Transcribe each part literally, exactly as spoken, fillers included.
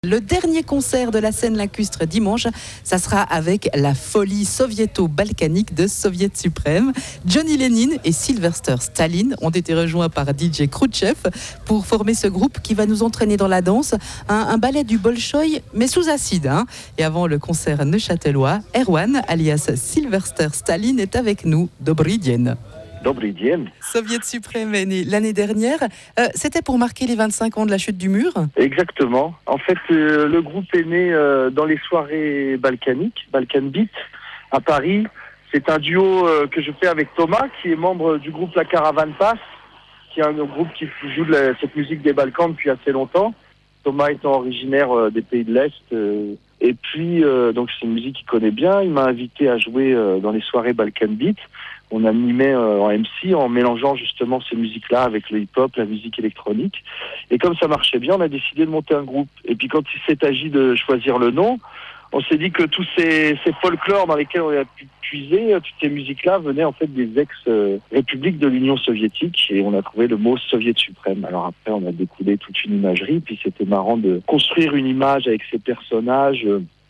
Le dernier concert de la scène lacustre dimanche, ça sera avec la folie soviéto-balkanique de Soviet Suprême. Johnny Lénine et Sylvester Staline ont été rejoints par D J Khrouchtchev pour former ce groupe qui va nous entraîner dans la danse, un, un ballet du Bolchoï, mais sous acide. Hein. Et avant le concert neuchâtelois, Erwan, alias Sylvester Staline, est avec nous. Dobry dzień. Dobry dzień. Soviet Suprême est né l'année dernière. Euh, C'était pour marquer les vingt-cinq ans de la chute du mur ? Exactement. En fait, euh, le groupe est né euh, dans les soirées balkaniques, Balkan Beat, à Paris. C'est un duo euh, que je fais avec Thomas, qui est membre du groupe La Caravane Passe, qui est un groupe qui joue de la, cette musique des Balkans depuis assez longtemps. Thomas étant originaire euh, des pays de l'Est. Euh, et puis, euh, donc c'est une musique qu'il connaît bien. Il m'a invité à jouer euh, dans les soirées Balkan Beat. On animait euh, en M C en mélangeant justement ces musiques-là avec le hip-hop, la musique électronique. Et comme ça marchait bien, on a décidé de monter un groupe. Et puis quand il s'est agi de choisir le nom, on s'est dit que tous ces, ces folklores dans lesquels on a pu puiser, toutes ces musiques-là venaient en fait des ex-républiques de l'Union soviétique. Et on a trouvé le mot Soviet Suprême. Alors après, on a découlé toute une imagerie. Puis c'était marrant de construire une image avec ces personnages,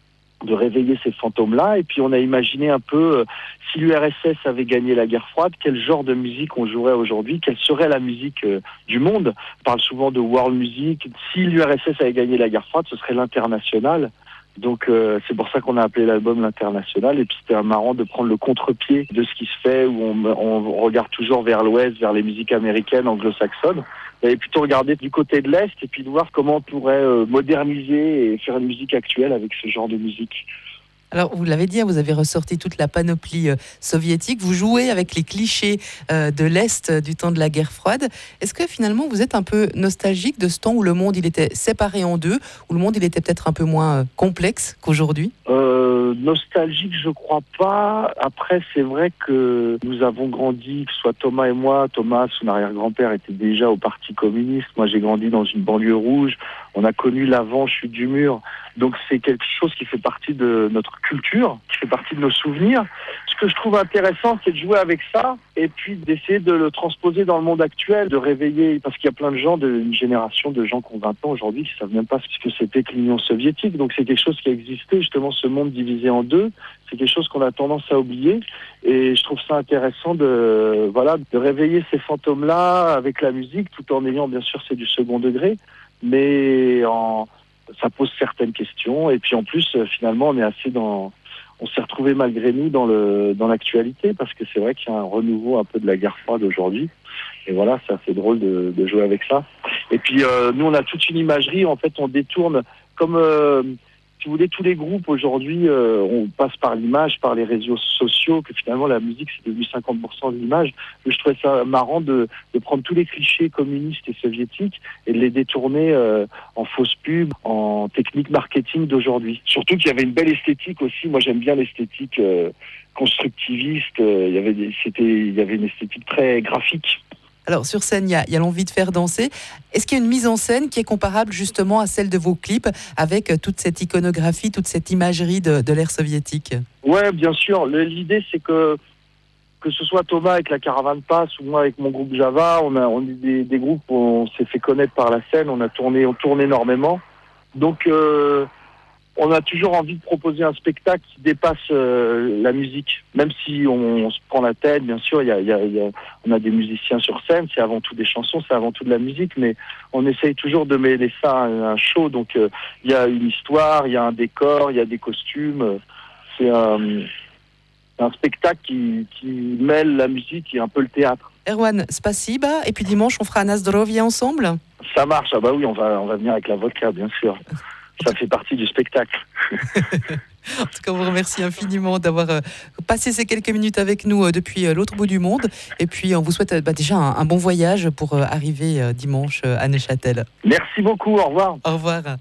de réveiller ces fantômes-là. Et puis on a imaginé un peu, euh, si l'U R S S avait gagné la guerre froide, quel genre de musique on jouerait aujourd'hui, quelle serait la musique euh, du monde. On parle souvent de world music. Si l'U R S S avait gagné la guerre froide, ce serait l'international. Donc euh, c'est pour ça qu'on a appelé l'album l'International. Et puis c'était marrant de prendre le contre-pied de ce qui se fait, où on, on regarde toujours vers l'Ouest, vers les musiques américaines, anglo-saxonnes. Et plutôt regarder du côté de l'Est et puis de voir comment on pourrait euh, moderniser et faire une musique actuelle avec ce genre de musique. Alors, vous l'avez dit, vous avez ressorti toute la panoplie euh, soviétique. Vous jouez avec les clichés euh, de l'Est euh, du temps de la guerre froide. Est-ce que finalement, vous êtes un peu nostalgique de ce temps où le monde il était séparé en deux, où le monde il était peut-être un peu moins euh, complexe qu'aujourd'hui ? euh, Nostalgique, je crois pas. Après, c'est vrai que nous avons grandi, que ce soit Thomas et moi. Thomas, son arrière-grand-père, était déjà au Parti communiste. Moi, j'ai grandi dans une banlieue rouge. On a connu l'avant-chute du mur. Donc c'est quelque chose qui fait partie de notre culture, qui fait partie de nos souvenirs. Ce que je trouve intéressant, c'est de jouer avec ça et puis d'essayer de le transposer dans le monde actuel, de réveiller, parce qu'il y a plein de gens, de, une génération de gens qui ont vingt ans aujourd'hui qui ne savent même pas ce que c'était que l'Union soviétique. Donc c'est quelque chose qui a existé, justement, ce monde divisé en deux. C'est quelque chose qu'on a tendance à oublier et je trouve ça intéressant de, voilà, de réveiller ces fantômes-là avec la musique, tout en ayant, bien sûr, c'est du second degré, mais en... ça pose certaines questions et puis en plus finalement on est assez dans, on s'est retrouvé malgré nous dans le dans l'actualité parce que c'est vrai qu'il y a un renouveau un peu de la guerre froide aujourd'hui et voilà, c'est assez drôle de, de jouer avec ça. Et puis euh, nous on a toute une imagerie, en fait on détourne comme euh, si vous voulez, tous les groupes aujourd'hui, euh, on passe par l'image, par les réseaux sociaux, que finalement la musique c'est devenu cinquante pour cent de l'image. Je trouvais ça marrant de, de prendre tous les clichés communistes et soviétiques et de les détourner euh, en fausses pubs, en technique marketing d'aujourd'hui. Surtout qu'il y avait une belle esthétique aussi. Moi j'aime bien l'esthétique euh, constructiviste. Euh, il y avait des, c'était, il y avait une esthétique très graphique. Alors sur scène, il y a, il y a l'envie de faire danser. Est-ce qu'il y a une mise en scène qui est comparable justement à celle de vos clips avec toute cette iconographie, toute cette imagerie de, de l'ère soviétique ? Ouais, bien sûr. Le, l'idée c'est que que ce soit Thomas avec la Caravane Passe ou moi avec mon groupe Java, on a on est des, des groupes où on s'est fait connaître par la scène, on a tourné, on tourne énormément. Donc euh, on a toujours envie de proposer un spectacle qui dépasse euh, la musique. Même si on, on se prend la tête, bien sûr, il y a, il y a, il y a, on a des musiciens sur scène, c'est avant tout des chansons, c'est avant tout de la musique, mais on essaye toujours de mêler ça à un, un show. Donc euh, il y a une histoire, il y a un décor, il y a des costumes. C'est un, un spectacle qui, qui mêle la musique et un peu le théâtre. Erwan, spasiba. Et puis dimanche, on fera un Nazdrovie ensemble ? Ça marche, ah bah oui, on va, on va venir avec la vodka, bien sûr. Ça fait partie du spectacle. En tout cas, on vous remercie infiniment d'avoir euh, passé ces quelques minutes avec nous euh, depuis euh, l'autre bout du monde. Et puis, on vous souhaite euh, bah, déjà un, un bon voyage pour euh, arriver euh, dimanche euh, à Neuchâtel. Merci beaucoup, au revoir. Au revoir.